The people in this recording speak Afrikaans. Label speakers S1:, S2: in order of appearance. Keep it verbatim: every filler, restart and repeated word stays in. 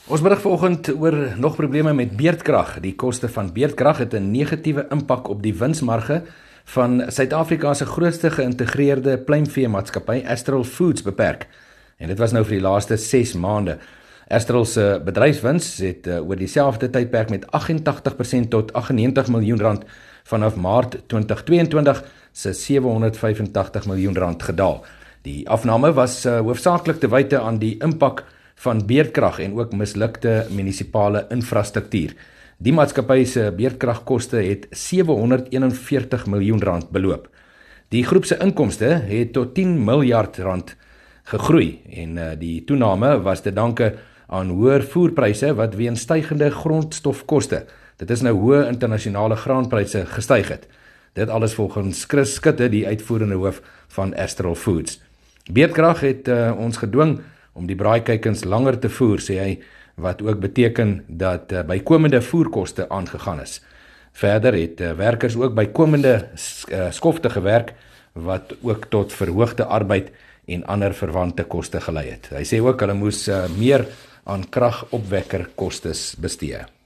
S1: Ons berig vanoggend oor nog probleme met beerdkrag. Die koste van beerdkrag het 'n negatiewe impak op die winsmarge van Suid-Afrika se grootste geïntegreerde pluimveemaatskappy, Astral Foods, beperk. En dit was nou vir die laaste ses maande. Astral se bedryfswins het uh, oor dieselfde tydperk met agt en tagtig persent tot agt en negentig miljoen rand vanaf Maart twintig twee en twintig se sewe honderd vyf en tagtig miljoen rand gedaal. Die afname was uh, hoofsaaklik te wyte aan die impak van beerdkrag en ook mislukte munisipale infrastruktuur. Die maatskappy se beerdkragkoste het sewe honderd een en veertig miljoen rand beloop. Die groep se inkomste het tot tien miljard rand gegroei en uh, die toename was te danke aan hoër voerpryse wat weens stygende grondstofkoste. Dit is nou hoë internasionale graanpryse gestyg het. Dit alles volgens Chris Skutte, die uitvoerende hoof van Astral Foods. Beerdkrag het uh, ons gedwing om die braaikuikens langer te voer, sê hy, wat ook beteken dat uh, bykomende voerkoste aangegaan is. Verder het uh, werkers ook bykomende uh, skofte gewerk, wat ook tot verhoogde arbeid en ander verwante koste gelei het. Hy sê ook hulle moes uh, meer aan kragopwekker kostes bestee.